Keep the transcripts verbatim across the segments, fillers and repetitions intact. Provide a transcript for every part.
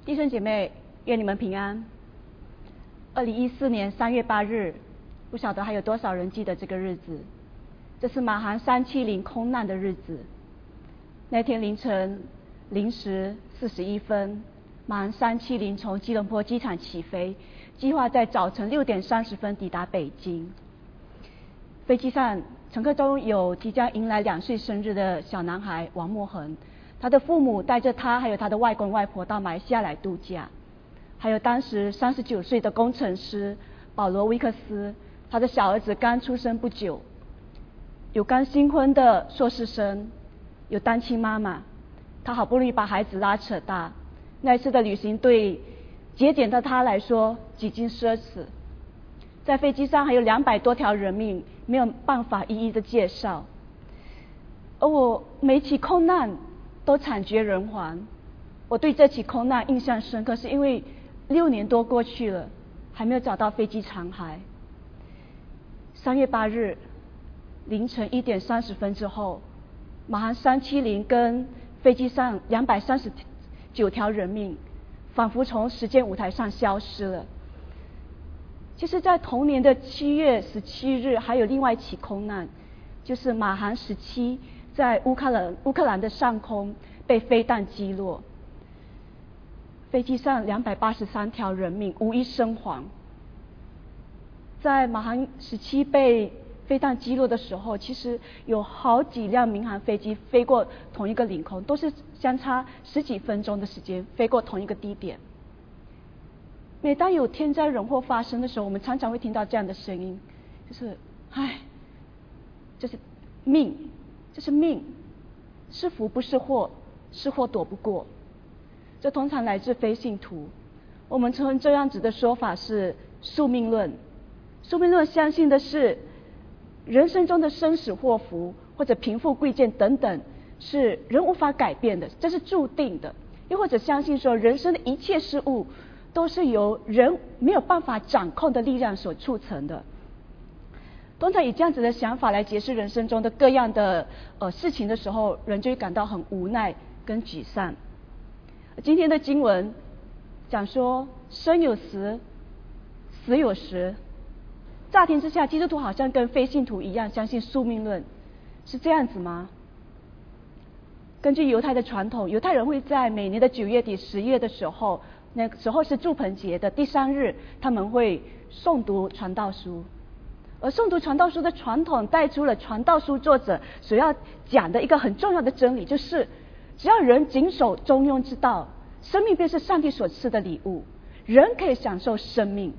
弟兄姐妹，愿你们平安。二零一四年三月八日，不晓得还有多少人记得这个日子。这是马航三七零空难的日子。那天凌晨零时四十一分，马航三七零从吉隆坡机场起飞，计划在早晨六点三十分抵达北京。飞机上乘客中有即将迎来两岁生日的小男孩王默恒，他的父母带着他还有他的外公外婆到马来西亚来度假，还有当时三十九岁的工程师保罗·威克斯，他的小儿子刚出生不久，有刚新婚的硕士生，有单亲妈妈，他好不容易把孩子拉扯大。那一次的旅行对节俭的他来说几经奢侈，在飞机上还有两百多条人命，没有办法一一的介绍。而我每起空难都惨绝人寰。我对这起空难印象深刻，是因为六年多过去了，还没有找到飞机残骸。三月八日凌晨一点三十分之后，马航三七零跟飞机上两百三十九条人命，仿佛从时间舞台上消失了。其实在同年的七月十七日，还有另外一起空难，就是马航十七在乌克兰乌克兰的上空被飞弹击落，飞机上两百八十三条人命无一生还。在马航十七被飞弹击落的时候，其实有好几辆民航飞机飞过同一个领空，都是相差十几分钟的时间飞过同一个低点。每当有天灾人祸发生的时候，我们常常会听到这样的声音，就是唉，这是命，这是命，是福不是祸，是祸躲不过。这通常来自非信徒。我们称这样子的说法是宿命论。宿命论相信的是人生中的生死祸福或者贫富贵贱等等是人无法改变的，这是注定的。又或者相信说人生的一切事物都是由人没有办法掌控的力量所促成的。通常以这样子的想法来解释人生中的各样的呃事情的时候，人就会感到很无奈跟沮丧。今天的经文讲说生有时，死有时。乍听之下，基督徒好像跟非信徒一样相信宿命论，是这样子吗？根据犹太的传统，犹太人会在每年的九月底、十月的时候，那个时候是住棚节的第三日，他们会诵读传道书。而诵读传道书的传统带出了传道书作者所要讲的一个很重要的真理，就是只要人谨守中庸之道，生命便是上帝所赐的礼物，人可以享受生命。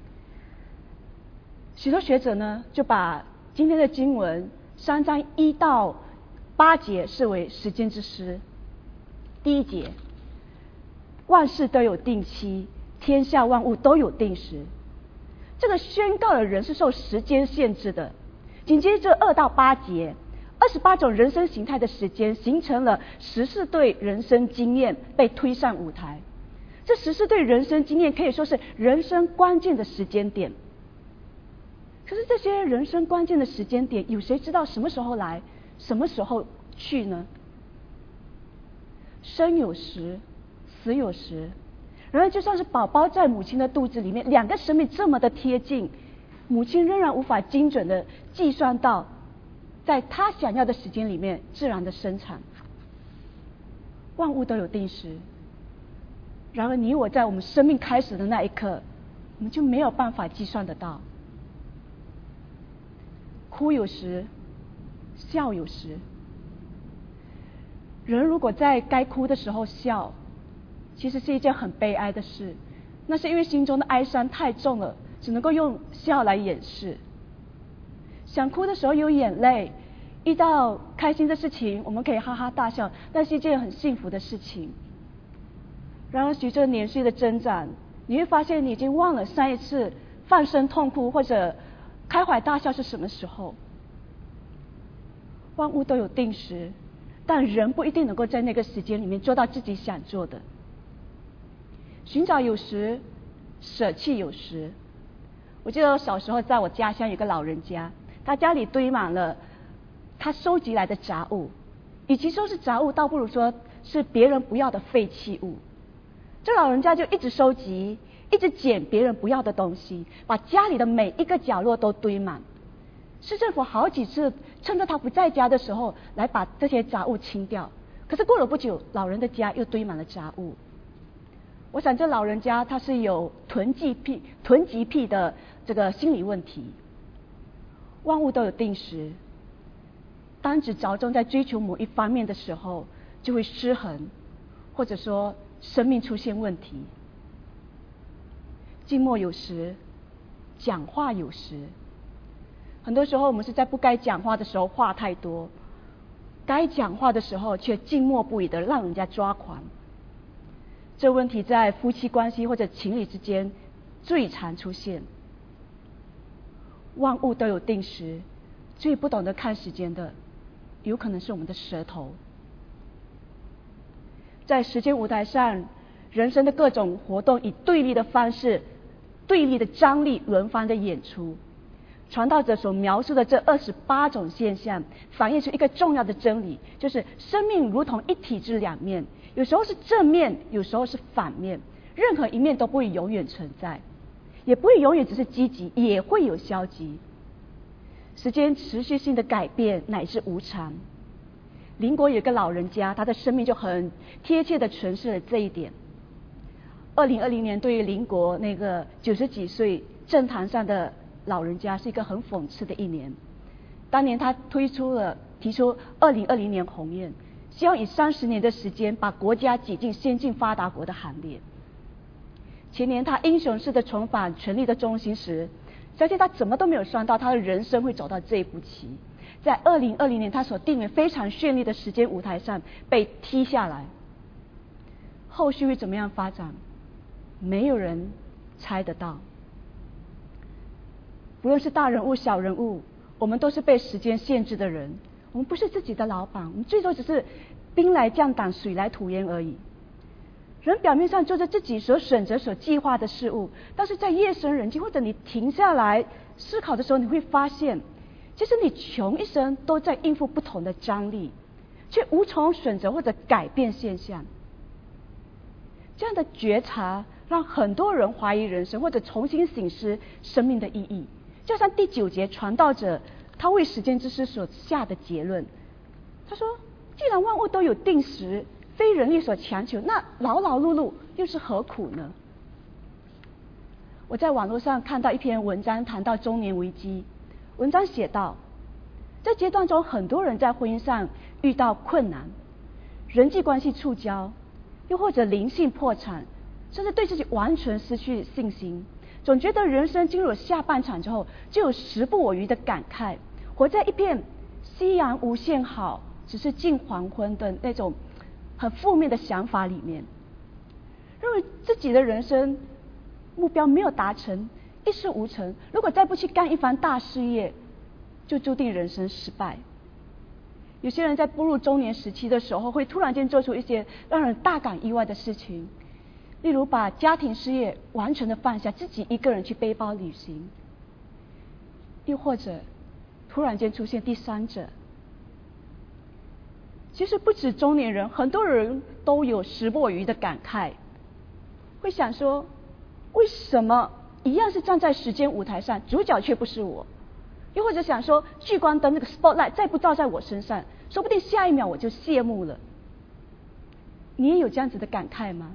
许多学者呢，就把今天的经文三章一到八节视为时间之诗。第一节，万事都有定期，天下万物都有定时。这个宣告了人是受时间限制的。紧接着二到八节，二十八种人生形态的时间形成了十四对人生经验被推上舞台。这十四对人生经验可以说是人生关键的时间点。可是这些人生关键的时间点，有谁知道什么时候来，什么时候去呢？生有时，死有时。然而就算是宝宝在母亲的肚子里面，两个生命这么的贴近，母亲仍然无法精准的计算到在她想要的时间里面自然的生产。万物都有定时，然而你我在我们生命开始的那一刻，我们就没有办法计算得到。哭有时，笑有时。人如果在该哭的时候笑，其实是一件很悲哀的事，那是因为心中的哀伤太重了，只能够用笑来掩饰。想哭的时候有眼泪，遇到开心的事情我们可以哈哈大笑，那是一件很幸福的事情。然而随着年岁的增长，你会发现你已经忘了上一次放声痛哭或者开怀大笑是什么时候。万物都有定时，但人不一定能够在那个时间里面做到自己想做的。寻找有时，舍弃有时。我记得我小时候在我家乡有个老人家，他家里堆满了他收集来的杂物，与其说是杂物，倒不如说是别人不要的废弃物。 这老人家就一直收集，一直捡别人不要的东西，把家里的每一个角落都堆满。市政府好几次趁着他不在家的时候来把这些杂物清掉，可是过了不久，老人的家又堆满了杂物。我想这老人家他是有囤积癖、囤积癖的这个心理问题。万物都有定时，当只着重在追求某一方面的时候，就会失衡，或者说生命出现问题。静默有时，讲话有时。很多时候我们是在不该讲话的时候话太多，该讲话的时候却静默不语的让人家抓狂。这问题在夫妻关系或者情侣之间最常出现。万物都有定时，最不懂得看时间的有可能是我们的舌头。在时间舞台上，人生的各种活动以对立的方式、对立的张力轮番的演出。传道者所描述的这二十八种现象，反映出一个重要的真理，就是生命如同一体之两面，有时候是正面，有时候是反面，任何一面都不会永远存在，也不会永远只是积极，也会有消极。时间持续性的改变乃是无常。邻国有个老人家，他的生命就很贴切的诠释了这一点。二零二零年对于邻国那个九十几岁政坛上的老人家是一个很讽刺的一年。当年他推出了提出二零二零年鸿雁，希望以三十年的时间把国家挤进先进发达国的行列。前年他英雄式的重返权力的中心时，相信他怎么都没有算到他的人生会走到这一步棋。在二零二零年他所定为非常绚丽的时间舞台上被踢下来，后续会怎么样发展，没有人猜得到。无论是大人物小人物，我们都是被时间限制的人。我们不是自己的老板，我们最多只是兵来将挡，水来土掩而已。人表面上做着自己所选择、所计划的事物，但是在夜深人静或者你停下来思考的时候，你会发现，其实你穷一生都在应付不同的张力，却无从选择或者改变现象。这样的觉察让很多人怀疑人生，或者重新省思生命的意义。就像第九节传道者他为时间之师所下的结论，他说既然万物都有定时，非人力所强求，那劳劳碌碌又是何苦呢？我在网络上看到一篇文章谈到中年危机，文章写道，在阶段中很多人在婚姻上遇到困难，人际关系触礁，又或者灵性破产，甚至对自己完全失去信心，总觉得人生进入了下半场之后，就有时不我余的感慨，活在一片夕阳无限好，只是近黄昏的那种很负面的想法里面，认为自己的人生目标没有达成，一事无成，如果再不去干一番大事业，就注定人生失败。有些人在步入中年时期的时候，会突然间做出一些让人大感意外的事情，例如把家庭事业完全的放下，自己一个人去背包旅行，又或者突然间出现第三者。其实不止中年人，很多人都有时不我余的感慨，会想说，为什么一样是站在时间舞台上，主角却不是我？又或者想说，聚光灯那个 spotlight 再不照在我身上，说不定下一秒我就谢幕了。你也有这样子的感慨吗？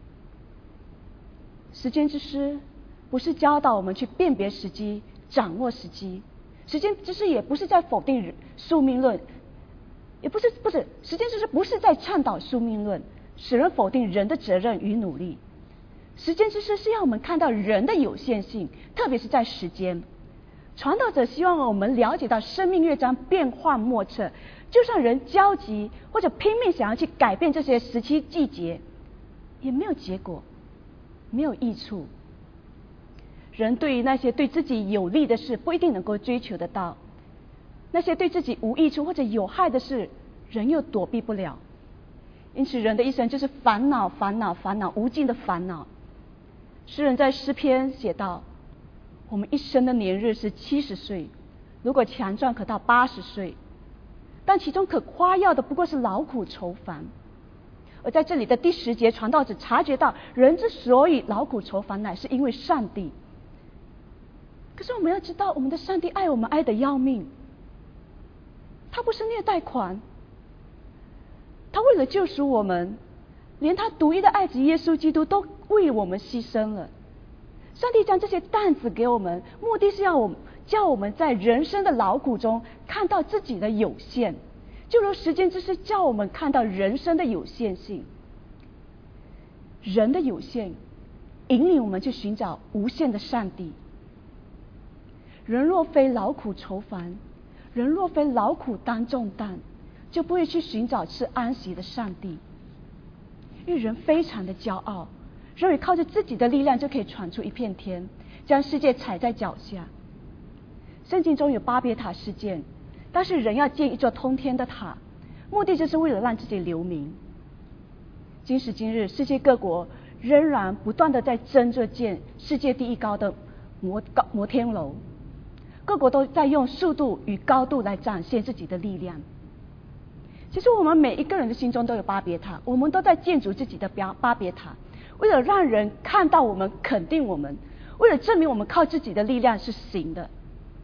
时间之师不是教导我们去辨别时机、掌握时机，时间之师也不是在否定宿命论，也不是不是时间之师不是在倡导宿命论，使人否定人的责任与努力。时间之师是要我们看到人的有限性，特别是在时间。传道者希望我们了解到生命乐章变幻莫测，就算人焦急或者拼命想要去改变这些时期季节，也没有结果，没有益处。人对于那些对自己有利的事不一定能够追求得到，那些对自己无益处或者有害的事，人又躲避不了。因此人的一生就是烦恼烦恼烦恼，无尽的烦恼。诗人在诗篇写道，我们一生的年日是七十岁，如果强壮可到八十岁，但其中可夸耀的不过是劳苦愁烦。 而在这里的第十节，传道者察觉到人之所以劳苦愁烦，乃是因为上帝。可是我们要知道，我们的上帝爱我们爱得要命，他不是虐待狂，他为了救赎我们，连他独一的爱子耶稣基督都为我们牺牲了。上帝将这些担子给我们，目的是要我们叫我们在人生的劳苦中看到自己的有限，就如时间之师叫我们看到人生的有限性。人的有限引领我们去寻找无限的上帝。人若非劳苦愁烦，人若非劳苦担重担，就不会去寻找吃安息的上帝。因为人非常的骄傲，认为靠着自己的力量就可以闯出一片天，将世界踩在脚下。圣经中有巴别塔事件，但是人要建一座通天的塔，目的就是为了让自己留名。今时今日，世界各国仍然不断的在争着建世界第一高的摩高摩天楼，各国都在用速度与高度来展现自己的力量。其实我们每一个人的心中都有巴别塔，我们都在建筑自己的巴别塔，为了让人看到我们，肯定我们，为了证明我们靠自己的力量是行的。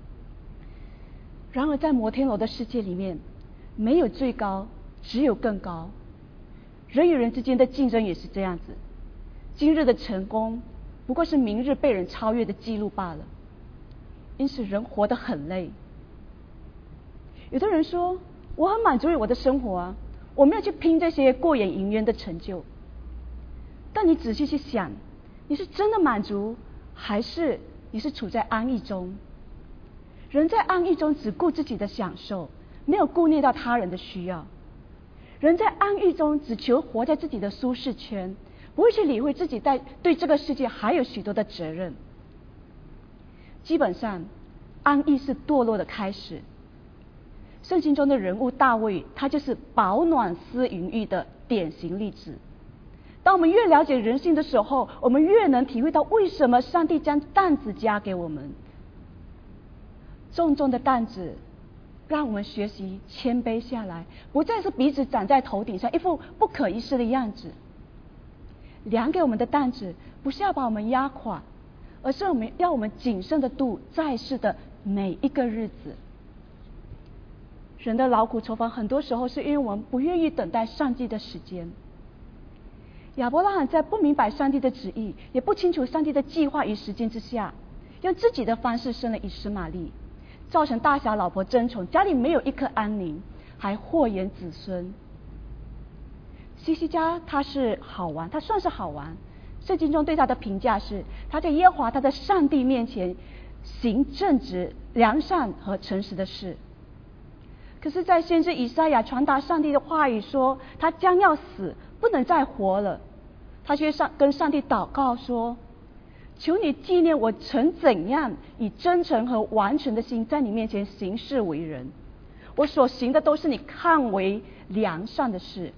然而在摩天楼的世界里面，没有最高，只有更高。人与人之间的竞争也是这样子，今日的成功不过是明日被人超越的记录罢了。因此人活得很累。有的人说，我很满足于我的生活啊，我没有去拼这些过眼云烟的成就。但你仔细去想，你是真的满足，还是你是处在安逸中？人在安逸中只顾自己的享受，没有顾念到他人的需要。人在安逸中只求活在自己的舒适圈，不会去理会自己在对这个世界还有许多的责任。基本上，安逸是堕落的开始。圣经中的人物大卫，他就是饱暖思淫欲的典型例子。当我们越了解人性的时候，我们越能体会到为什么上帝将担子加给我们。重重的担子让我们学习谦卑下来，不再是鼻子长在头顶上，一副不可一世的样子。量给我们的担子不是要把我们压垮，而是我们要我们谨慎的度在世的每一个日子。人的劳苦愁烦，很多时候是因为我们不愿意等待上帝的时间。亚伯拉罕在不明白上帝的旨意，也不清楚上帝的计划与时间之下，用自己的方式生了以实玛利，造成大小老婆争宠，家里没有一颗安宁，还祸延子孙。西西家他是好玩，他算是好玩。圣经中对他的评价是，他在耶和华他的上帝面前行正直、良善和诚实的事。可是在先知以赛亚传达上帝的话语说他将要死，不能再活了，他却上跟上帝祷告说，求你纪念我曾怎样以真诚和完全的心在你面前行事为人，我所行的都是你看为良善的事。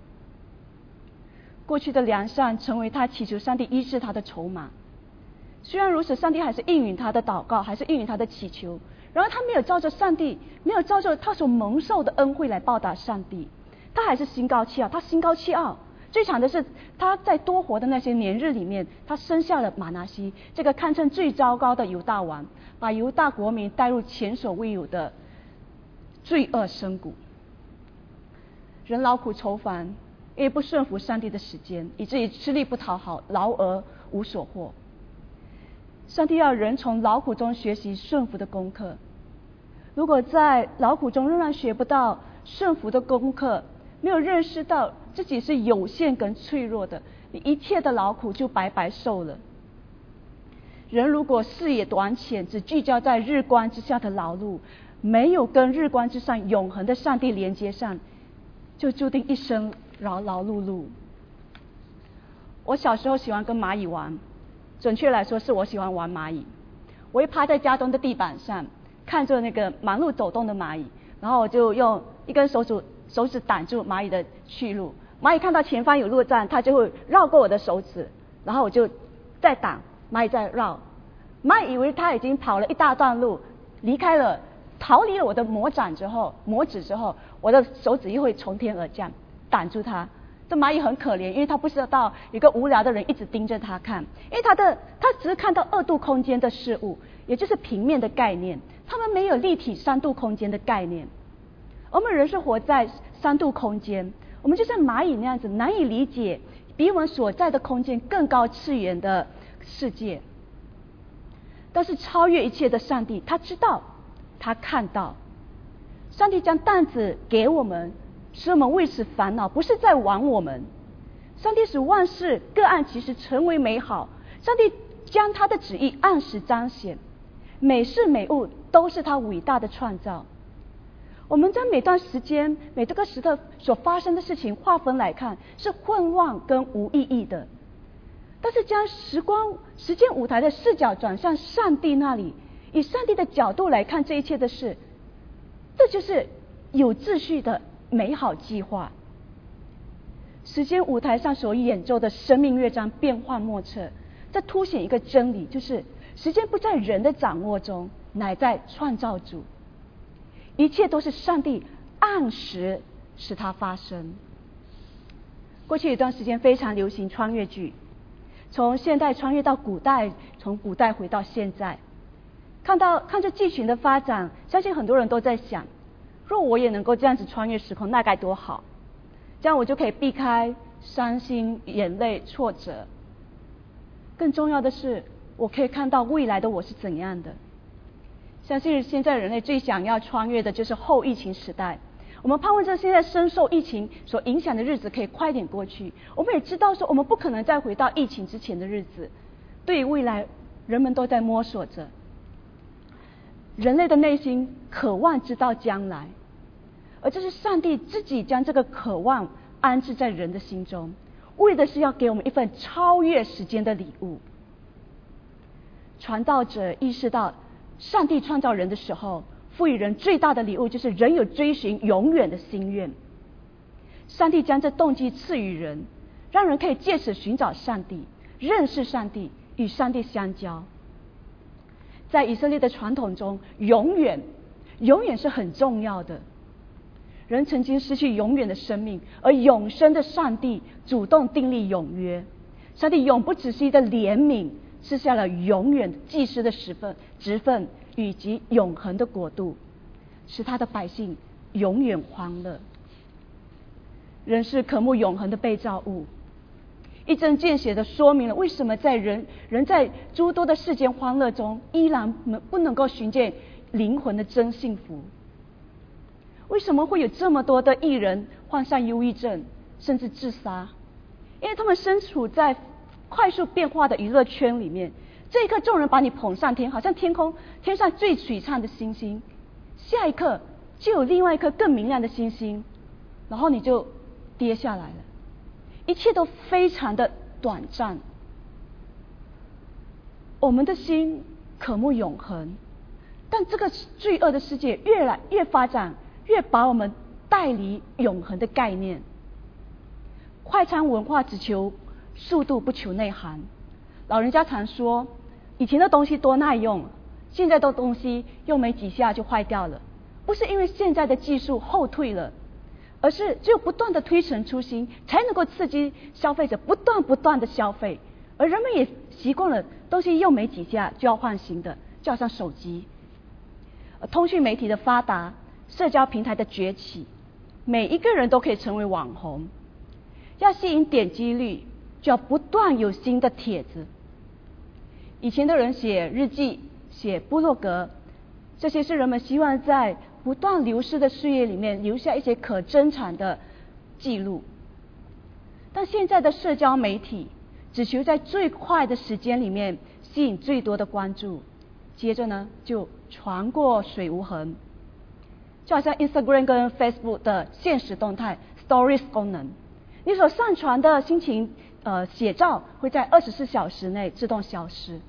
过去的良善成为他祈求上帝医治他的筹码。虽然如此，上帝还是应允他的祷告，还是应允他的祈求。然而他没有照着上帝，没有照着他所蒙受的恩惠来报答上帝，他还是心高气傲。他心高气傲，最惨的是他在多活的那些年日里面，他生下了马拿西，这个堪称最糟糕的犹大王，把犹大国民带入前所未有的罪恶深谷。人劳苦愁烦，因为不顺服上帝的时间，以至于吃力不讨好，劳而无所获。上帝要人从劳苦中学习顺服的功课。如果在劳苦中仍然学不到顺服的功课，没有认识到自己是有限跟脆弱的，你一切的劳苦就白白受了。人如果视野短浅，只聚焦在日光之下的劳碌，没有跟日光之上永恒的上帝连接上，就注定一生劳劳碌碌。我小时候喜欢跟蚂蚁玩，准确来说是我喜欢玩蚂蚁。我会趴在家中的地板上，看着那个忙碌走动的蚂蚁，然后我就用一根手指手指挡住蚂蚁的去路。蚂蚁看到前方有路障，它就会绕过我的手指，然后我就再挡，蚂蚁再绕。蚂蚁以为它已经跑了一大段路，离开了，逃离了我的魔掌之后，魔指之后，我的手指又会从天而降，挡住它， 这蚂蚁很可怜，因为它不知道有个无聊的人一直盯着它看，因为它的它只是看到二度空间的事物，也就是平面的概念，他们没有立体三度空间的概念。我们人是活在三度空间，我们就像蚂蚁那样子，难以理解比我们所在的空间更高次元的世界。但是超越一切的上帝，他知道，他看到，上帝将担子给我们，使我们为此烦恼，不是在玩我们。上帝使万事各按其时成为美好，上帝将他的旨意按时彰显，每事每物都是他伟大的创造。我们将每段时间每这个时刻所发生的事情划分来看，是混乱跟无意义的。但是将时光时间舞台的视角转向上帝那里，以上帝的角度来看这一切的事，这就是有秩序的美好计划。时间舞台上所演奏的生命乐章变幻莫测，这凸显一个真理，就是时间不在人的掌握中，乃在创造主。一切都是上帝按时使它发生。过去有一段时间非常流行穿越剧，从现代穿越到古代，从古代回到现在。看到看着剧情的发展，相信很多人都在想，若我也能够这样子穿越时空，那该多好，这样我就可以避开伤心、眼泪、挫折。更重要的是，我可以看到未来的我是怎样的。相信现在人类最想要穿越的就是后疫情时代。我们盼望着现在深受疫情所影响的日子可以快点过去。我们也知道说，我们不可能再回到疫情之前的日子。对于未来，人们都在摸索着。人类的内心渴望知道将来，而这是上帝自己将这个渴望安置在人的心中，为的是要给我们一份超越时间的礼物。传道者意识到，上帝创造人的时候，赋予人最大的礼物就是人有追寻永远的心愿。上帝将这动机赐予人，让人可以借此寻找上帝，认识上帝，与上帝相交。在以色列的传统中，永远永远是很重要的。人曾经失去永远的生命，而永生的上帝主动订立永约。上帝永不止息的怜悯，赐下了永远祭司的职分职分以及永恒的国度，使他的百姓永远欢乐。人是渴慕永恒的被造物，一针见血的说明了为什么在人人在诸多的世间欢乐中，依然不能够寻见灵魂的真幸福。为什么会有这么多的艺人患上忧郁症，甚至自杀？因为他们身处在快速变化的娱乐圈里面，这一刻众人把你捧上天，好像天空天上最璀璨的星星，下一刻就有另外一颗更明亮的星星，然后你就跌下来了。一切都非常的短暂。我们的心渴慕永恒，但这个罪恶的世界越来越发展，越把我们带离永恒的概念。快餐文化只求速度，不求内涵。老人家常说，以前的东西多耐用，现在的东西用没几下就坏掉了。不是因为现在的技术后退了，而是只有不断的推陈出新，才能够刺激消费者不断不断的消费。而人们也习惯了东西用没几下就要换新的，就好像手机。通讯媒体的发达，社交平台的崛起，每一个人都可以成为网红。要吸引点击率，就要不断有新的帖子。以前的人写日记、写部落格，这些是人们希望在不断流失的岁月里面留下一些可珍藏的记录。但现在的社交媒体只求在最快的时间里面吸引最多的关注，接着呢就传过水无痕。就好像 Instagram 跟 Facebook 的限时动态 Stories 功能，你所上传的心情呃写照会在二十四小时内自动消失。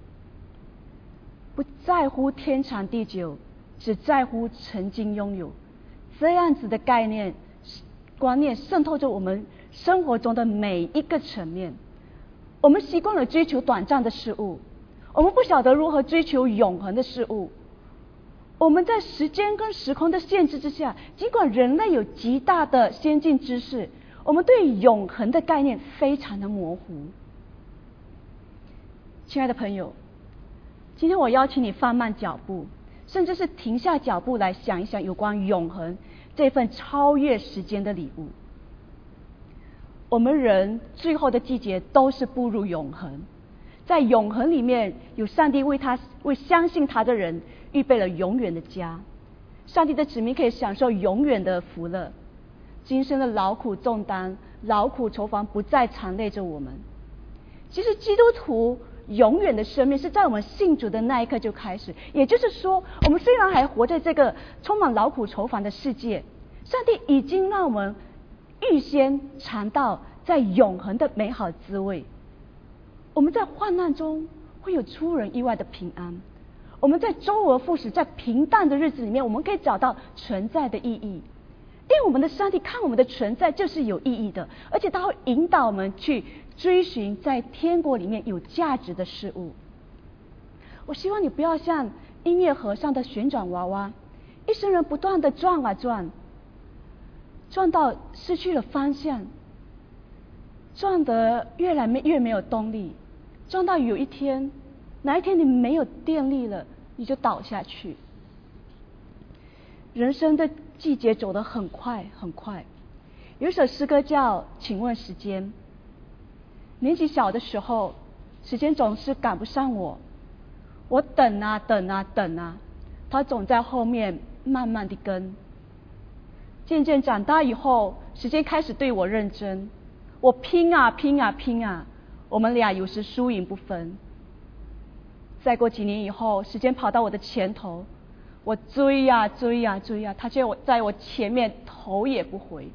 不在乎天长地久，只在乎曾经拥有，这样子的概念观念渗透着我们生活中的每一个层面。我们习惯了追求短暂的事物，我们不晓得如何追求永恒的事物。我们在时间跟时空的限制之下，尽管人类有极大的先进知识，我我们对永恒的概念非常的模糊。亲爱的朋友，今天我邀请你放慢脚步，甚至是停下脚步来想一想有关永恒这份超越时间的礼物。我们人最后的季节都是步入永恒，在永恒里面有上帝为他为相信他的人预备了永远的家，上帝的子民可以享受永远的福乐，今生的劳苦重担、劳苦愁烦不再缠累着我们。其实基督徒永远的生命是在我们信主的那一刻就开始，也就是说，我们虽然还活在这个充满劳苦愁烦的世界，上帝已经让我们预先尝到在永恒的美好滋味。我们在患难中会有出人意外的平安，我们在周而复始在平淡的日子里面，我们可以找到存在的意义。因为我们的上帝看我们的存在就是有意义的，而且他会引导我们去追寻在天国里面有价值的事物。我希望你不要像音乐盒上的旋转娃娃，一生人不断的转啊转，转到失去了方向，转得越来越没有动力，转到有一天哪一天你没有电力了，你就倒下去。人生的季节走得很快很快。有一首诗歌叫《请问时间》。年纪小的时候，时间总是赶不上我，我等啊等啊等啊，它总在后面慢慢地跟。渐渐长大以后，时间开始对我认真，我拼啊拼啊拼啊，我们俩有时输赢不分。再过几年以后，时间跑到我的前头，我追呀追呀追呀，他却在我前面头也不回。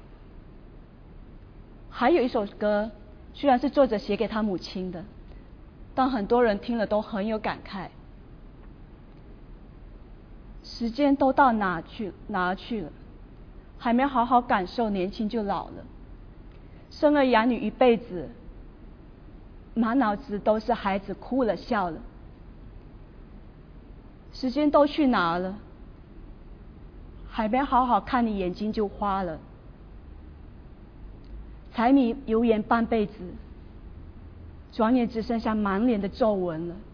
还有一首歌，虽然是作者写给他母亲的，但很多人听了都很有感慨。时间都到哪去哪去了，还没好好感受年轻就老了。生儿养女一辈子，满脑子都是孩子哭了笑了。时间都去哪了？还没好好看你眼睛就花了。柴米油盐半辈子，转眼只剩下满脸的皱纹了。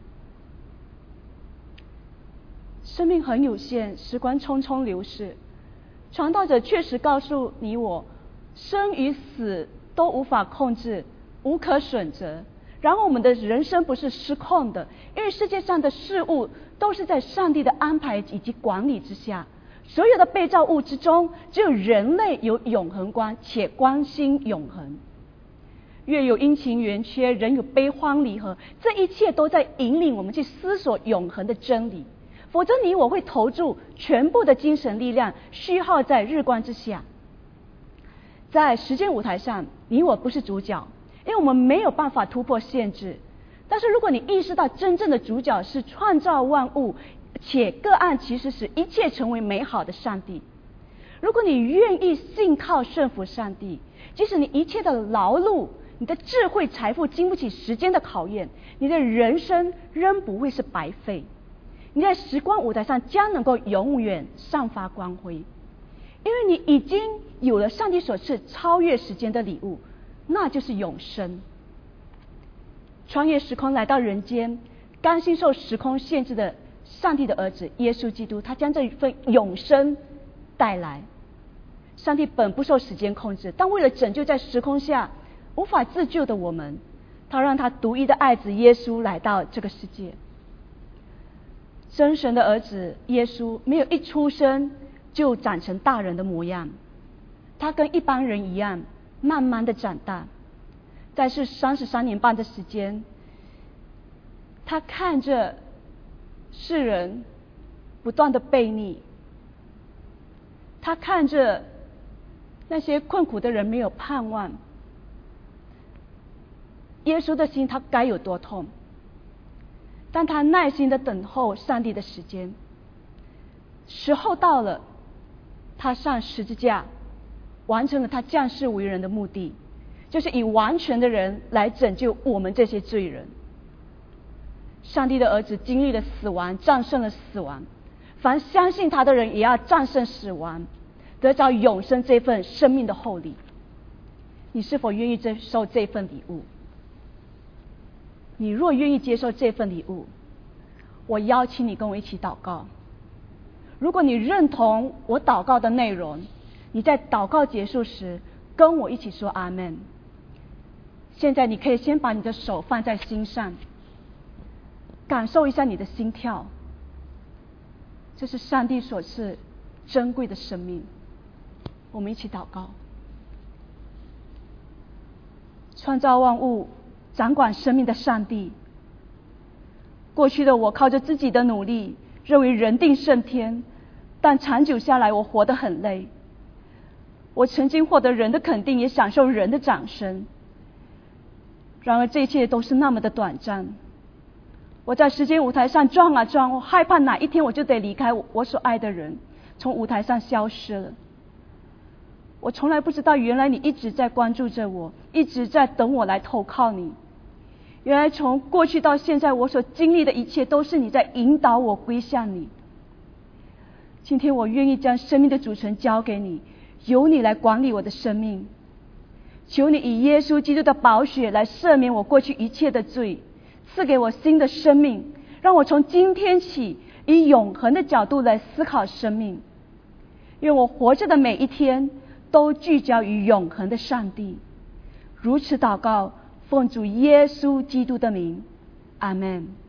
生命很有限，时光匆匆流逝。传道者确实告诉你我，生与死都无法控制，无可选择。然后我们的人生不是失控的，因为世界上的事物都是在上帝的安排以及管理之下。所有的被造物之中，只有人类有永恒观，且关心永恒。月有阴晴圆缺，人有悲欢离合，这一切都在引领我们去思索永恒的真理。否则你我会投注全部的精神力量，虚耗在日光之下。在时间舞台上，你我不是主角，因为我们没有办法突破限制。但是如果你意识到真正的主角是创造万物，且个案其实使一切成为美好的上帝，如果你愿意信靠顺服上帝，即使你一切的劳碌，你的智慧财富经不起时间的考验，你的人生仍不会是白费。你在时光舞台上将能够永远散发光辉，因为你已经有了上帝所赐超越时间的礼物，那就是永生。穿越时空来到人间，甘心受时空限制的上帝的儿子耶稣基督，他将这一份永生带来。上帝本不受时间控制，但为了拯救在时空下无法自救的我们，他让他独一的爱子耶稣来到这个世界。真神的儿子耶稣没有一出生就长成大人的模样，他跟一般人一样慢慢的长大。在是三十三年半的时间，他看着世人不断的悖逆，他看着那些困苦的人没有盼望，耶稣的心他该有多痛。但他耐心的等候上帝的时间，时候到了，他上十字架，完成了他降世为人的目的，就是以完全的人来拯救我们这些罪人。上帝的儿子经历了死亡，战胜了死亡，凡相信他的人也要战胜死亡，得着永生这份生命的厚礼。 你是否愿意接受这份礼物？你若愿意接受这份礼物，我邀请你跟我一起祷告。如果你认同我祷告的内容，你在祷告结束时跟我一起说阿们。现在你可以先把你的手放在心上，感受一下你的心跳。这是上帝所赐珍贵的生命。我们一起祷告。创造万物、掌管生命的上帝，过去的我靠着自己的努力，认为人定胜天，但长久下来我活得很累。我曾经获得人的肯定，也享受人的掌声，然而这一切都是那么的短暂。我在时间舞台上转啊转，我害怕哪一天我就得离开我所爱的人，从舞台上消失了。我从来不知道，原来你一直在关注着我，一直在等我来投靠你。原来从过去到现在，我所经历的一切都是你在引导我归向你。今天我愿意将生命的主权交给你，由你来管理我的生命。求你以耶稣基督的宝血来赦免我过去一切的罪，赐给我新的生命，让我从今天起以永恒的角度来思考生命。愿我活着的每一天都聚焦于永恒的上帝。如此祷告，奉主耶稣基督的名，阿们。